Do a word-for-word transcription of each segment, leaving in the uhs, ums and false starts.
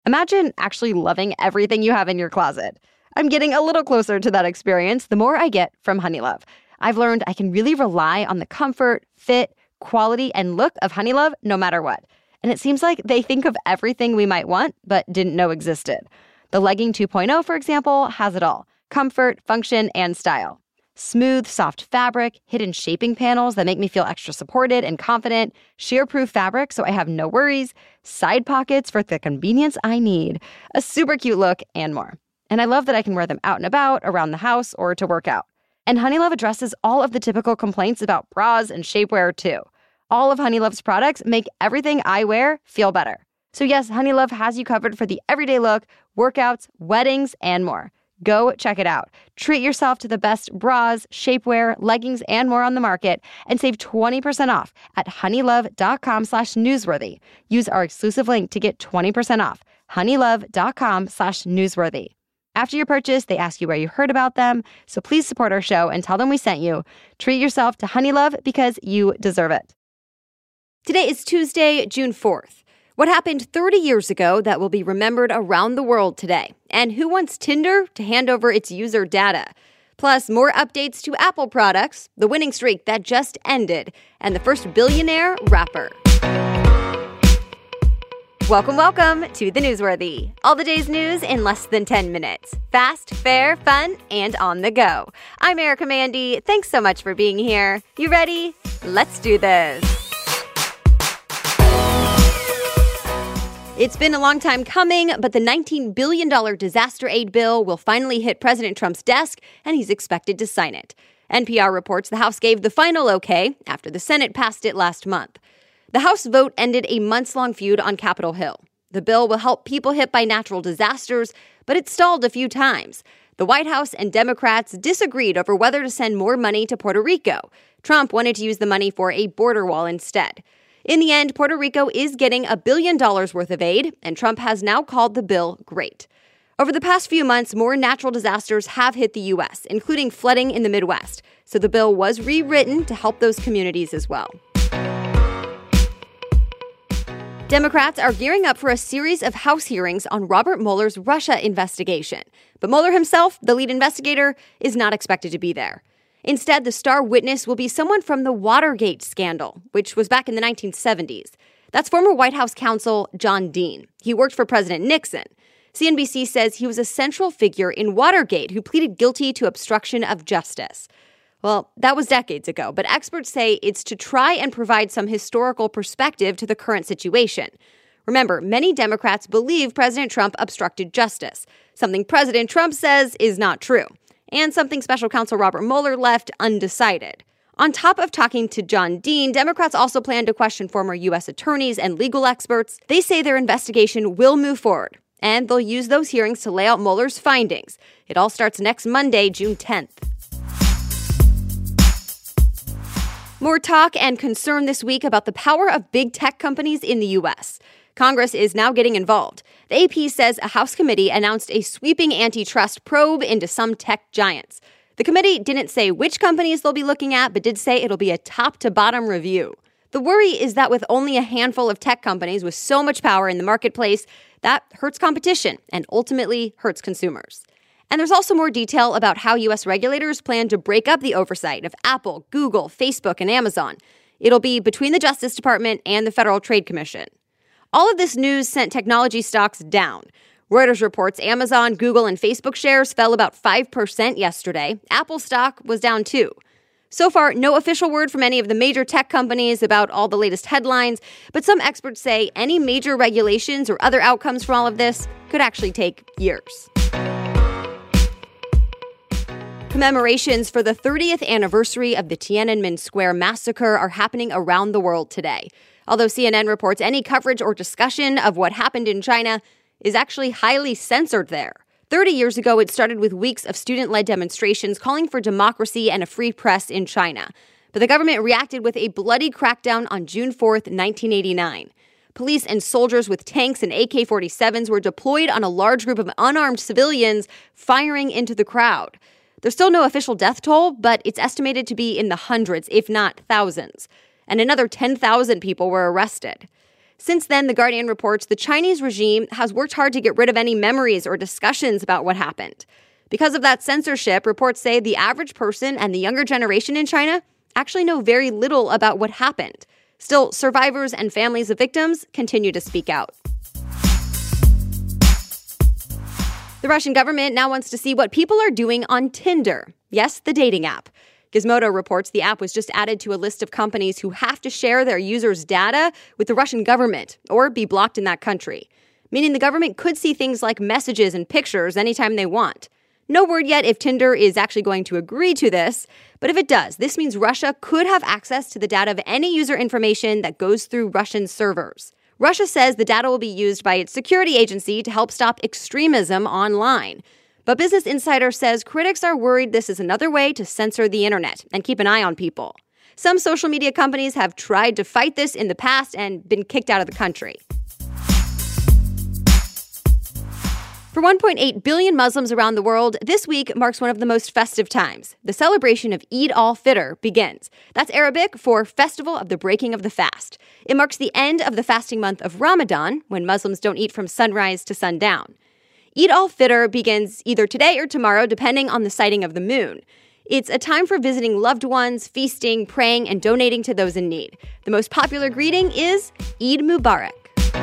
Imagine actually loving everything you have in your closet. I'm getting a little closer to that experience the more I get from Honeylove. I've learned I can really rely on the comfort, fit, quality, and look of Honeylove no matter what. And it seems like they think of everything we might want but didn't know existed. The Legging two point oh, for example, has it all: comfort, function, and style. Smooth, soft fabric, hidden shaping panels that make me feel extra supported and confident, shear-proof fabric so I have no worries, side pockets for the convenience I need, a super cute look, and more. And I love that I can wear them out and about, around the house, or to work out. And Honeylove addresses all of the typical complaints about bras and shapewear, too. All of Honeylove's products make everything I wear feel better. So yes, Honeylove has you covered for the everyday look, workouts, weddings, and more. Go check it out. Treat yourself to the best bras, shapewear, leggings, and more on the market, and save twenty percent off at honeylove.com slash newsworthy. Use our exclusive link to get twenty percent off. honeylove.com slash newsworthy. After your purchase, they ask you where you heard about them, so please support our show and tell them we sent you. Treat yourself to Honeylove because you deserve it. Today is Tuesday, June fourth. What happened thirty years ago that will be remembered around the world today? And who wants Tinder to hand over its user data? Plus, more updates to Apple products, the winning streak that just ended, and the first billionaire rapper. Welcome, welcome to The Newsworthy. All the day's news in less than ten minutes. Fast, fair, fun, and on the go. I'm Erica Mandy. Thanks so much for being here. You ready? Let's do this. It's been a long time coming, but the nineteen billion dollars disaster aid bill will finally hit President Trump's desk, and he's expected to sign it. N P R reports the House gave the final okay after the Senate passed it last month. The House vote ended a months-long feud on Capitol Hill. The bill will help people hit by natural disasters, but it stalled a few times. The White House and Democrats disagreed over whether to send more money to Puerto Rico. Trump wanted to use the money for a border wall instead. In the end, Puerto Rico is getting a billion dollars worth of aid, and Trump has now called the bill great. Over the past few months, more natural disasters have hit the U S, including flooding in the Midwest. So the bill was rewritten to help those communities as well. Democrats are gearing up for a series of House hearings on Robert Mueller's Russia investigation. But Mueller himself, the lead investigator, is not expected to be there. Instead, the star witness will be someone from the Watergate scandal, which was back in the nineteen seventies. That's former White House counsel John Dean. He worked for President Nixon. C N B C says he was a central figure in Watergate who pleaded guilty to obstruction of justice. Well, that was decades ago, but experts say it's to try and provide some historical perspective to the current situation. Remember, many Democrats believe President Trump obstructed justice, something President Trump says is not true, and something special counsel Robert Mueller left undecided. On top of talking to John Dean, Democrats also plan to question former U S attorneys and legal experts. They say their investigation will move forward, and they'll use those hearings to lay out Mueller's findings. It all starts next Monday, June tenth. More talk and concern this week about the power of big tech companies in the U S. Congress is now getting involved. The A P says a House committee announced a sweeping antitrust probe into some tech giants. The committee didn't say which companies they'll be looking at, but did say it'll be a top-to-bottom review. The worry is that with only a handful of tech companies with so much power in the marketplace, that hurts competition and ultimately hurts consumers. And there's also more detail about how U S regulators plan to break up the oversight of Apple, Google, Facebook, and Amazon. It'll be between the Justice Department and the Federal Trade Commission. All of this news sent technology stocks down. Reuters reports Amazon, Google, and Facebook shares fell about five percent yesterday. Apple stock was down too. So far, no official word from any of the major tech companies about all the latest headlines, but some experts say any major regulations or other outcomes from all of this could actually take years. Commemorations for the thirtieth anniversary of the Tiananmen Square massacre are happening around the world today. Although C N N reports any coverage or discussion of what happened in China is actually highly censored there. thirty years ago, it started with weeks of student-led demonstrations calling for democracy and a free press in China. But the government reacted with a bloody crackdown on June fourth, nineteen eighty-nine. Police and soldiers with tanks and A K forty-sevens were deployed on a large group of unarmed civilians, firing into the crowd. There's still no official death toll, but it's estimated to be in the hundreds, if not thousands. And another ten thousand people were arrested. Since then, The Guardian reports the Chinese regime has worked hard to get rid of any memories or discussions about what happened. Because of that censorship, reports say the average person and the younger generation in China actually know very little about what happened. Still, survivors and families of victims continue to speak out. The Russian government now wants to see what people are doing on Tinder. Yes, the dating app. Gizmodo reports the app was just added to a list of companies who have to share their users' data with the Russian government or be blocked in that country, meaning the government could see things like messages and pictures anytime they want. No word yet if Tinder is actually going to agree to this, but if it does, this means Russia could have access to the data of any user information that goes through Russian servers. Russia says the data will be used by its security agency to help stop extremism online. But Business Insider says critics are worried this is another way to censor the internet and keep an eye on people. Some social media companies have tried to fight this in the past and been kicked out of the country. For one point eight billion Muslims around the world, this week marks one of the most festive times. The celebration of Eid al-Fitr begins. That's Arabic for Festival of the Breaking of the Fast. It marks the end of the fasting month of Ramadan, when Muslims don't eat from sunrise to sundown. Eid al-Fitr begins either today or tomorrow, depending on the sighting of the moon. It's a time for visiting loved ones, feasting, praying, and donating to those in need. The most popular greeting is Eid Mubarak.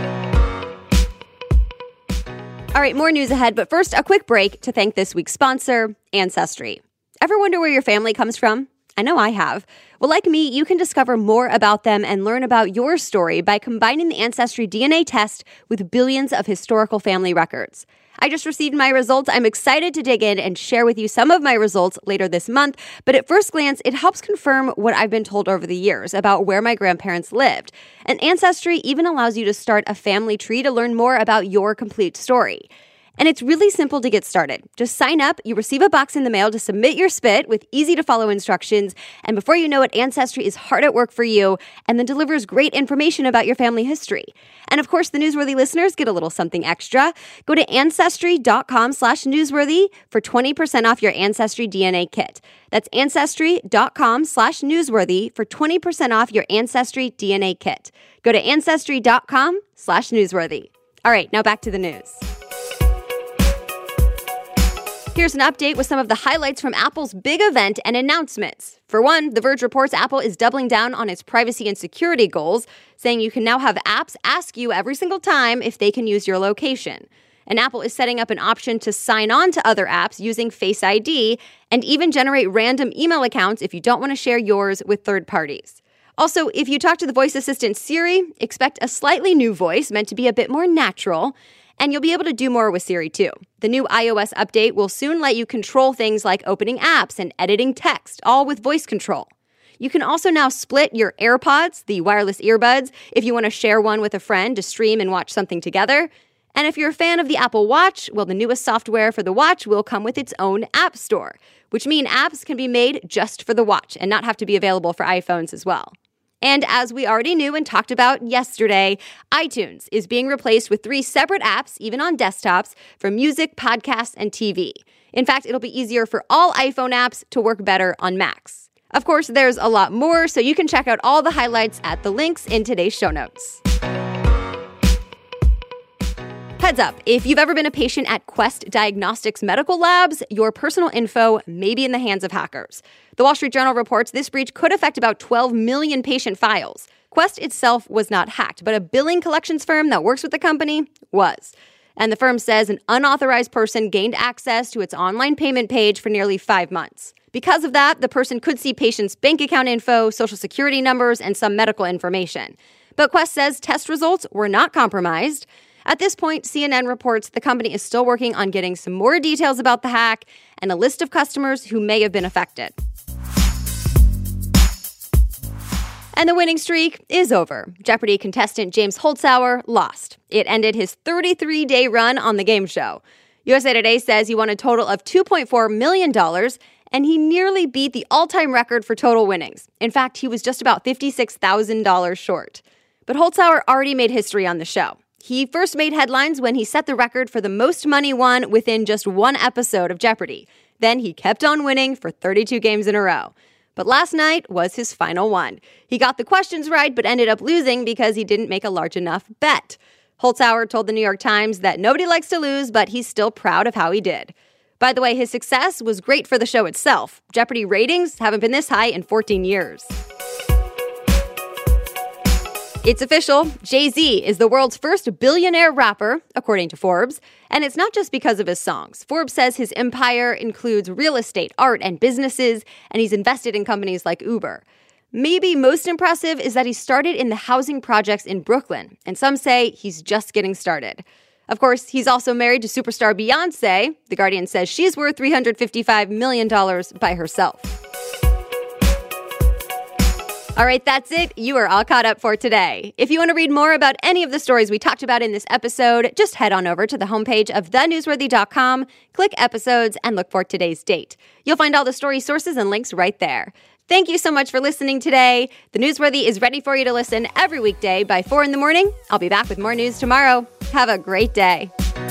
All right, more news ahead, but first, a quick break to thank this week's sponsor, Ancestry. Ever wonder where your family comes from? I know I have. Well, like me, you can discover more about them and learn about your story by combining the Ancestry D N A test with billions of historical family records. I just received my results. I'm excited to dig in and share with you some of my results later this month. But at first glance, it helps confirm what I've been told over the years about where my grandparents lived. And Ancestry even allows you to start a family tree to learn more about your complete story. And it's really simple to get started. Just sign up, you receive a box in the mail to submit your spit with easy-to-follow instructions, and before you know it, Ancestry is hard at work for you and then delivers great information about your family history. And of course, the Newsworthy listeners get a little something extra. Go to ancestry.com slash newsworthy for twenty percent off your Ancestry D N A kit. That's ancestry.com slash newsworthy for twenty percent off your Ancestry D N A kit. Go to ancestry.com slash newsworthy. All right, now back to the news. Here's an update with some of the highlights from Apple's big event and announcements. For one, The Verge reports Apple is doubling down on its privacy and security goals, saying you can now have apps ask you every single time if they can use your location. And Apple is setting up an option to sign on to other apps using Face I D and even generate random email accounts if you don't want to share yours with third parties. Also, if you talk to the voice assistant Siri, expect a slightly new voice meant to be a bit more natural. And you'll be able to do more with Siri, too. The new iOS update will soon let you control things like opening apps and editing text, all with voice control. You can also now split your AirPods, the wireless earbuds, if you want to share one with a friend to stream and watch something together. And if you're a fan of the Apple Watch, well, the newest software for the watch will come with its own app store, which means apps can be made just for the watch and not have to be available for iPhones as well. And as we already knew and talked about yesterday, iTunes is being replaced with three separate apps, even on desktops, for music, podcasts, and T V. In fact, it'll be easier for all iPhone apps to work better on Macs. Of course, there's a lot more, so you can check out all the highlights at the links in today's show notes. Heads up, if you've ever been a patient at Quest Diagnostics Medical Labs, your personal info may be in the hands of hackers. The Wall Street Journal reports this breach could affect about twelve million patient files. Quest itself was not hacked, but a billing collections firm that works with the company was. And the firm says an unauthorized person gained access to its online payment page for nearly five months. Because of that, the person could see patients' bank account info, social security numbers, and some medical information. But Quest says test results were not compromised. At this point, C N N reports the company is still working on getting some more details about the hack and a list of customers who may have been affected. And the winning streak is over. Jeopardy contestant James Holzhauer lost. It ended his thirty-three day run on the game show. U S A Today says he won a total of two point four million dollars, and he nearly beat the all-time record for total winnings. In fact, he was just about fifty-six thousand dollars short. But Holzhauer already made history on the show. He first made headlines when he set the record for the most money won within just one episode of Jeopardy! Then he kept on winning for thirty-two games in a row. But last night was his final one. He got the questions right, but ended up losing because he didn't make a large enough bet. Holzhauer told the New York Times that nobody likes to lose, but he's still proud of how he did. By the way, his success was great for the show itself. Jeopardy ratings haven't been this high in fourteen years. It's official. Jay-Z is the world's first billionaire rapper, according to Forbes. And it's not just because of his songs. Forbes says his empire includes real estate, art, and businesses, and he's invested in companies like Uber. Maybe most impressive is that he started in the housing projects in Brooklyn, and some say he's just getting started. Of course, he's also married to superstar Beyoncé. The Guardian says she's worth three hundred fifty-five million dollars by herself. All right, that's it. You are all caught up for today. If you want to read more about any of the stories we talked about in this episode, just head on over to the homepage of the newsworthy dot com, click episodes, and look for today's date. You'll find all the story sources and links right there. Thank you so much for listening today. The Newsworthy is ready for you to listen every weekday by four in the morning. I'll be back with more news tomorrow. Have a great day.